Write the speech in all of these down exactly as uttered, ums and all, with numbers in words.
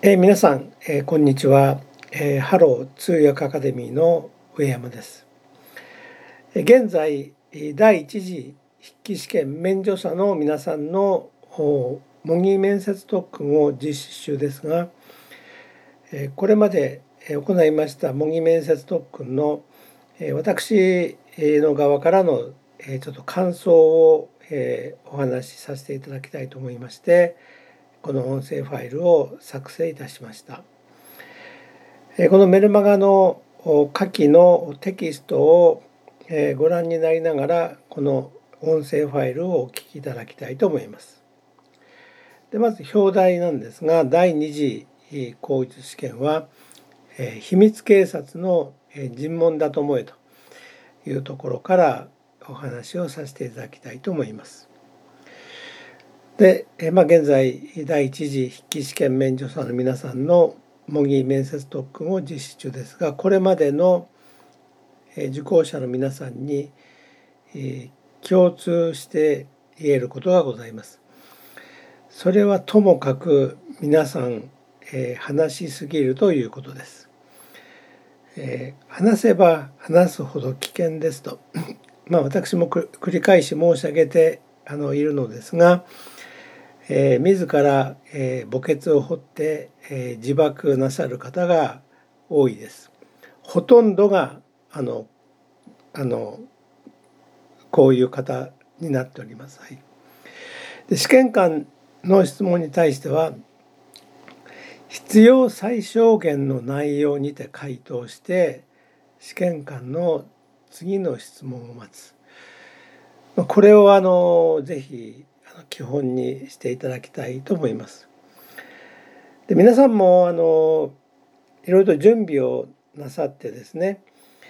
えー皆さん、えーこんにちは、えーハロー通訳アカデミーの上山です。えー現在えー第一次筆記試験免除者の皆さんのお模擬面接特訓を実施中ですが、えーこれまでえー行いました模擬面接特訓のえー私の側からのえーちょっと感想をえーお話しさせていただきたいと思いまして、この音声ファイルを作成いたしました。このメルマガの下記のテキストをご覧になりながら、この音声ファイルをお聞きいただきたいと思います。でまず表題なんですが、第二次口述試験は秘密警察の尋問だと思えというところからお話をさせていただきたいと思います。で、まあ、現在第一次筆記試験免除者の皆さんの模擬面接特訓を実施中ですが、これまでの受講者の皆さんに共通して言えることがございます。それはともかく皆さん話しすぎるということです。話せば話すほど危険ですとまあ私も繰り返し申し上げてあのいるのですが、えー、自ら、えー、墓穴を掘って、えー、自爆なさる方が多いです。ほとんどがあのあのこういう方になっております。はい、で試験官の質問に対しては必要最小限の内容にて回答して試験官の次の質問を待つ。これをあのぜひ基本にしていただきたいと思います。で皆さんもあのいろいろと準備をなさってですね、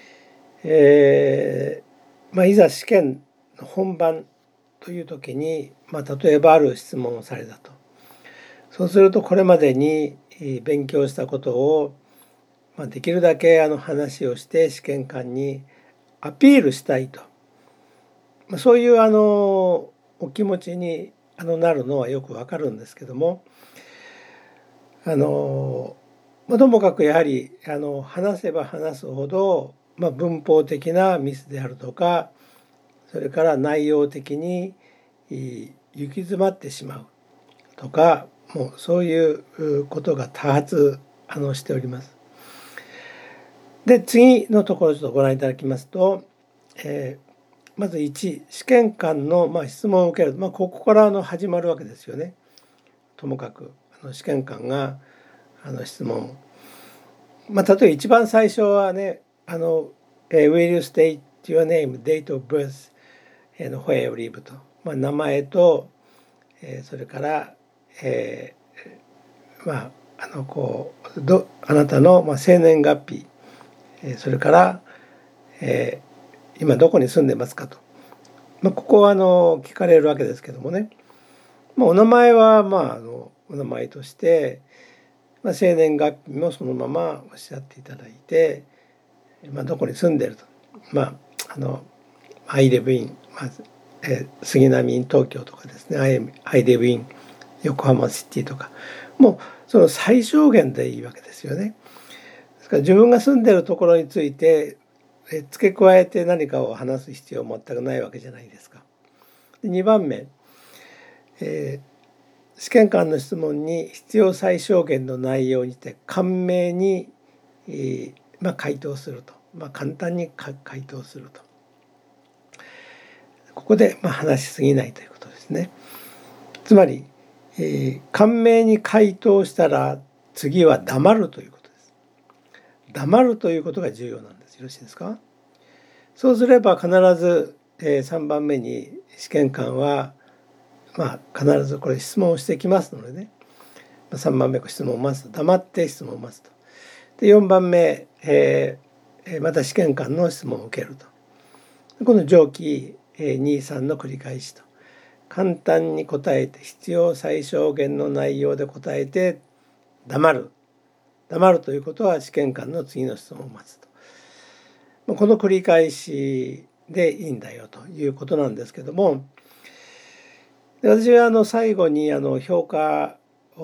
えーまあ、いざ試験の本番という時に、まあ、例えばある質問をされたと。そうするとこれまでに勉強したことを、まあ、できるだけあの話をして試験官にアピールしたいと、まあ、そういうあのお気持ちにあのなるのはよくわかるんですけども、あのまあ、ともかくやはりあの話せば話すほど、まあ、文法的なミスであるとか、それから内容的に行き詰まってしまうとか、もうそういうことが多発あのしております。で次のところをちょっとご覧いただきますと、えー、まずいち、試験官の、まあ、質問を受ける、まあ、ここからあの始まるわけですよね。ともかくあの試験官があの質問、まあ、例えば一番最初はね、あの、Will you state your name, date of birth, and where you live と、まあ、名前と、えー、それから、えー、まああのこうどあなたの、まあ、生年月日、えー、それから、えー、今どこに住んでますかと、まあ、ここはあの聞かれるわけですけどもね、まあ、お名前はまああのお名前として、まあ、生年月日もそのままおっしゃっていただいて、まあ、どこに住んでると、まああの I live in、まずえー、杉並 in 東京とかですね、 I, I live in 横浜シティとか、もうその最小限でいいわけですよね。ですから自分が住んでるところについて付け加えて何かを話す必要は全くないわけじゃないですか。でにばんめ、えー、試験官の質問に必要最小限の内容にて簡明に、えーまあ、回答すると、まあ、簡単に回答すると、ここでまあ話しすぎないということですね。つまり、えー、簡明に回答したら次は黙るということです。黙るということが重要なんです。よろしいですか？そうすれば必ず、えー、さんばんめに試験官は、まあ、必ずこれ質問をしてきますのでね、さんばんめ質問を待つと、黙って質問を待つと。でよんばんめ、えー、また試験官の質問を受けると。この上記、えー、に、さんの繰り返しと。簡単に答えて必要最小限の内容で答えて黙る。黙るということは試験官の次の質問を待つと。この繰り返しでいいんだよということなんですけども、私はあの最後にあの評価を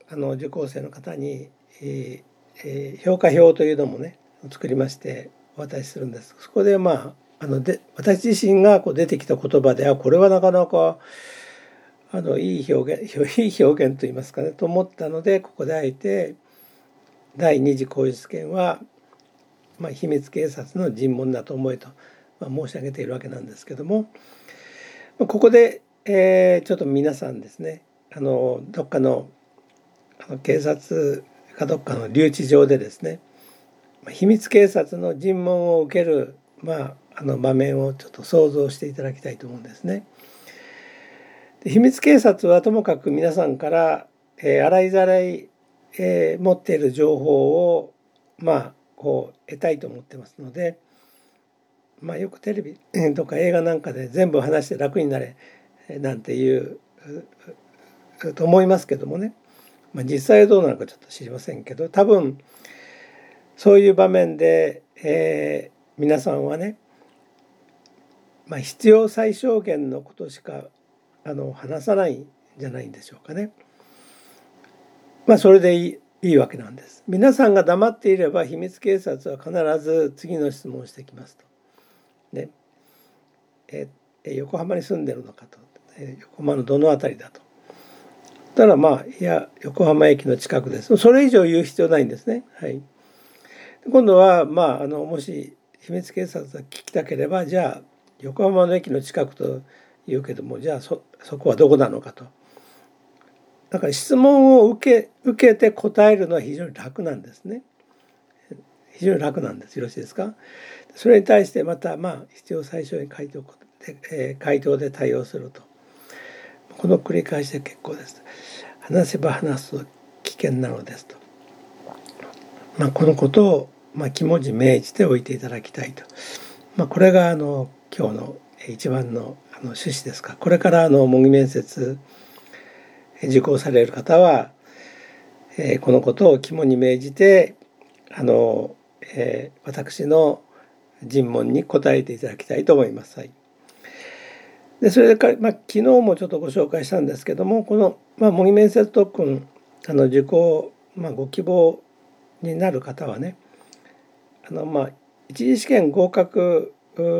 あの受講生の方に、えーえー、評価表というのもね作りましてお渡しするんです。そこでまああので私自身がこう出てきた言葉であこれはなかなかあのいい表現いい表現といいますかねと思ったのでここであえて第二次口述権は、まあ、秘密警察の尋問だと思えと、まあ、申し上げているわけなんですけども、ここで、えー、ちょっと皆さんですねあのどっかのあの警察かどっかの留置場でですね秘密警察の尋問を受ける、まあ、あの場面をちょっと想像していただきたいと思うんですね。で秘密警察はともかく皆さんから、えー、洗いざらい、えー、持っている情報をまあこう得たいと思ってますので、まあ、よくテレビとか映画なんかで全部話して楽になれなんていうと思いますけどもね、まあ、実際はどうなのかちょっと知りませんけど多分そういう場面で、えー、皆さんはね、まあ、必要最小限のことしかあの話さないんじゃないんでしょうかね。まあそれでいい、いいわけなんです。皆さんが黙っていれば秘密警察は必ず次の質問をしてきますと。ね、えー、横浜に住んでるのかと、えー、横浜のどの辺りだと。たらまあいや横浜駅の近くです。それ以上言う必要ないんですね。はい。今度はまああのもし秘密警察が聞きたければじゃあ横浜の駅の近くと言うけどもじゃあ そ, そこはどこなのかと。だから質問を受け受けて答えるのは非常に楽なんですね。非常に楽なんです。よろしいですか。それに対してまたまあ必要最小限回答で、えー、回答で対応すると。この繰り返しで結構です。話せば話すと危険なのですと。まあ、このことを、まあ、肝に銘じておいていただきたいと。まあ、これがあの今日の一番のあの趣旨ですが、これからあの模擬面接受講される方は、えー、このことを肝に銘じてあの、えー、私の尋問に答えていただきたいと思います。はい、でそれから、まあ、昨日もちょっとご紹介したんですけどもこの、まあ、模擬面接特訓あの受講、まあ、ご希望になる方はねあの、まあ、一次試験合格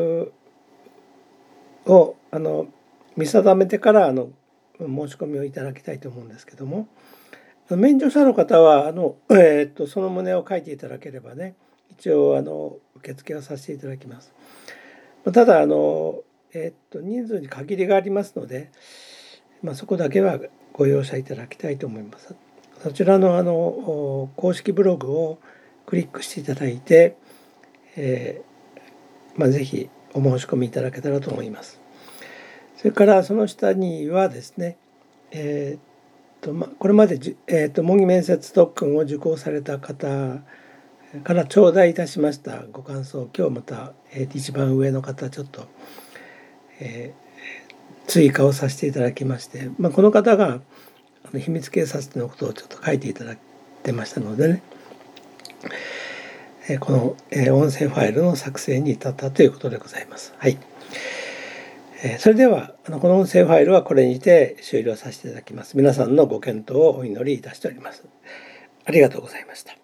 をあの見定めてからあの申し込みをいただきたいと思うんですけども免除者の方はあの、えー、っとその旨を書いていただければね一応あの受付をさせていただきます。ただあの、えー、っと人数に限りがありますので、まあ、そこだけはご容赦いただきたいと思います。そちらのあの公式ブログをクリックしていただいて、えーまあ、ぜひお申し込みいただけたらと思います。それからその下にはですね、えーとまあ、これまで、えーと模擬面接特訓を受講された方から頂戴いたしましたご感想今日また、えー、一番上の方ちょっと、えー、追加をさせていただきまして、まあ、この方があの秘密警察のことをちょっと書いていただいてましたのでね、えー、この、えー、音声ファイルの作成に至ったということでございます。はい。それではこの音声ファイルはこれにて終了させていただきます。皆さんのご検討をお祈りいたしております。ありがとうございました。